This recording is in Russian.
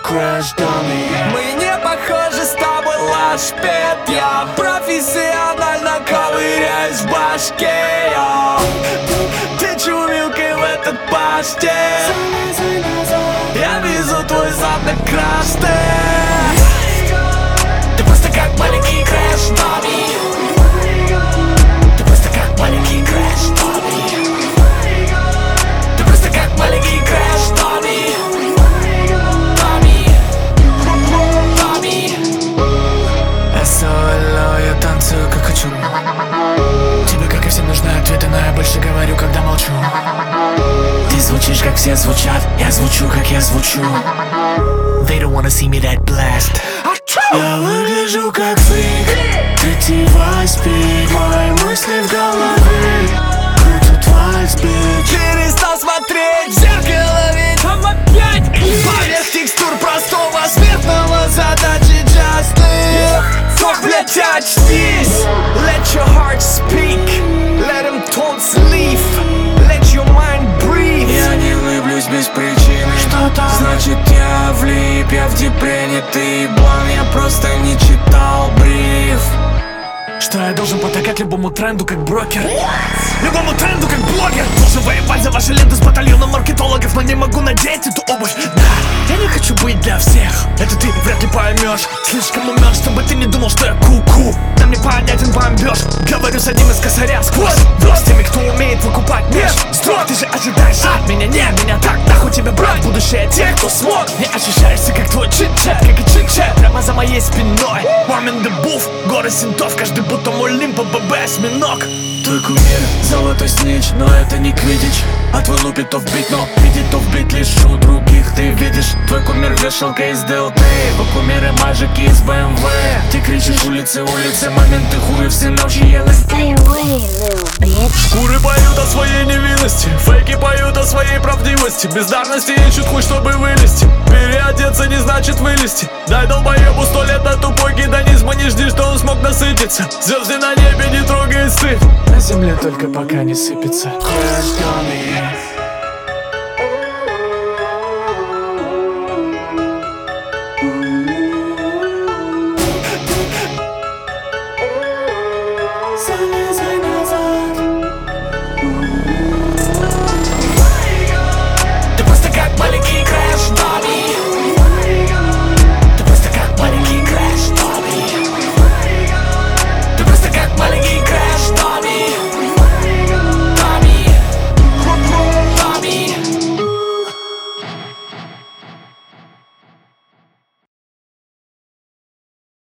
crash dummy. Мы не похожи с тобой, лашпед. Я профессионально ковыряюсь в башке. Ты чумилкой в этот паштет. Я везу твой зад на краш-тест. Ты просто как маленький крэш-дамми. Ты просто как маленький крэш-дамми. Ты просто как маленький крэш-дамми. СОЛО, я танцую как хочу. Тебе, как и всем, нужны ответы, но я больше говорю, когда молчу. Ты звучишь, как все звучат, я звучу, как я звучу. They don't wanna see me that blast. Я выгляжу как фрик, третьего спик. Мои мысли в голове крутят вальс, бич. Перестал смотреть в зеркало, ведь там опять поверх текстур простого смертного задачи justly. Fuck, блять, очнись. Let your heart speak. Let them thoughts leave. Let your mind breathe. Я не улыблюсь без причины. Что-то Значит я влип, я в депрене, ты еблан. Я просто не читал бриф. что я должен потакать любому тренду как брокер. Любому тренду как блогер. Должен воевать за ваши ленты с батальоном маркетологов, но не могу надеть эту обувь. Да, я не хочу быть для всех. Это ты вряд ли поймешь. Слишком умен, чтобы ты не думал, что я ку-ку. Нам не понятен бомбеж. Говорю с одним из косаря сквозь. С теми, кто умеет выкупать меж. Строк, ты же ожидаешь от меня. Не, меня так нахуй тебе брать. Будущее тех, кто смог. Не ощущаешься как твой чит-чат, как и чит-чат прямо за моей спиной. I'm in the booth, горы синтов, каждый будто мой лимп, ББ, осьминог. Твой кумир, золотой снич, но это не квиддич. А твой лупит то вбить, но видит то вбить лишь у других. Ты видишь, твой кумир вешалка из ДЛТ, его кумиры мажики из БМВ. Ты кричишь улицы, улицы, моменты хуи все ночи ела. Stay away, little bitch. Шкуры поют о своей невинности, фейки поют о своей правдивости. Бездарности ищут хуй, чтобы вылезти. Переодеться не значит вылезти. Дай долбоебу 100 лет на тупой гедонизм, и не жди, что он смог насытиться. Звезды на небе не трогает сыт, на земле только пока не сыпется. Crash dummy.